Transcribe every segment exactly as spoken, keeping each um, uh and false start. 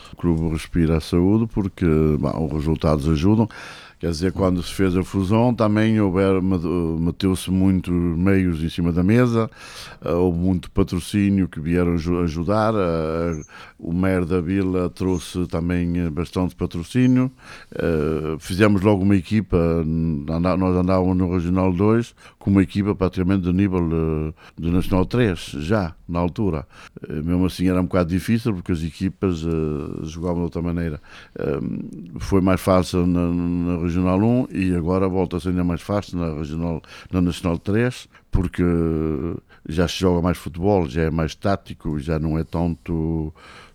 O clube respira a saúde porque bom, os resultados ajudam. Quer dizer, quando se fez a fusão, também houver, meteu-se muitos meios em cima da mesa, houve muito patrocínio que vieram ajudar, o maire da vila trouxe também bastante patrocínio, fizemos logo uma equipa, nós andávamos no Regional dois, com uma equipa praticamente de nível do Nacional três, já, na altura. Mesmo assim era um bocado difícil, porque as equipas jogavam de outra maneira. Foi mais fácil na, na Regional um e agora volta a ser ainda mais fácil na, Regional, na Nacional três, porque já se joga mais futebol, já é mais tático, já não é tanto,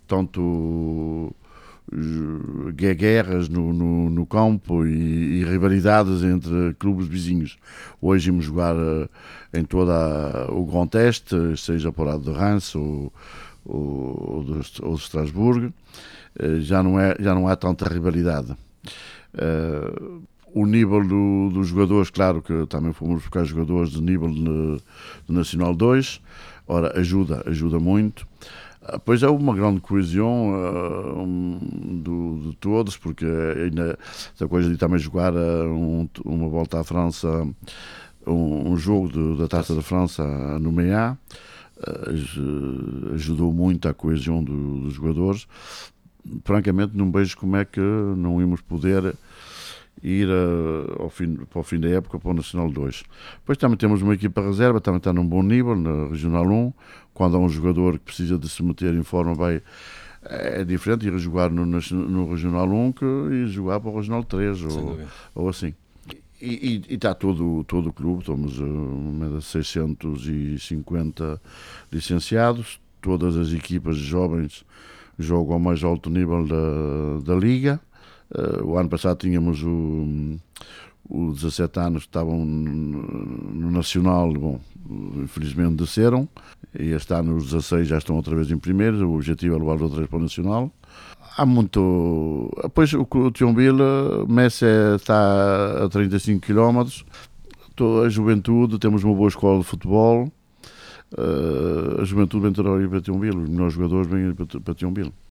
tanto guerras no, no, no campo e, e rivalidades entre clubes vizinhos. Hoje vamos jogar em toda a, o Grand Est, seja por lado de Reims ou, ou, ou, de, ou de Estrasburgo, já não, é, já não há tanta rivalidade. Uh, o nível do, dos jogadores, claro que também fomos buscar jogadores de nível de, de Nacional dois, ora, ajuda, ajuda muito. Uh, pois é uma grande coesão uh, um, do, de todos, porque ainda essa coisa de também jogar uh, um, uma volta à França, um, um jogo de, da Taça da França no Meia, uh, ajudou muito a coesão do, dos jogadores. Francamente não vejo como é que não íamos poder ir a, ao fim, para o fim da época para o Nacional dois. Depois também temos uma equipa reserva, também está num bom nível na Regional um, quando há um jogador que precisa de se meter em forma vai, é diferente ir jogar no, no Regional um que ir jogar para o Regional três ou, ou assim. E, e, e está todo, todo o clube, estamos a seiscentos e cinquenta licenciados, todas as equipas jovens jogam ao mais alto nível da, da Liga. Uh, o ano passado tínhamos o, os dezassete anos que estavam no Nacional, bom, infelizmente desceram, e este ano os dezasseis já estão outra vez em primeiro, o objetivo é levar outra vez para o Nacional. Há muito... Depois o, o Thionville, Messi está a trinta e cinco quilómetros, a juventude, temos uma boa escola de futebol. Uh, a juventude vem para Thionville, os melhores jogadores vêm para Thionville.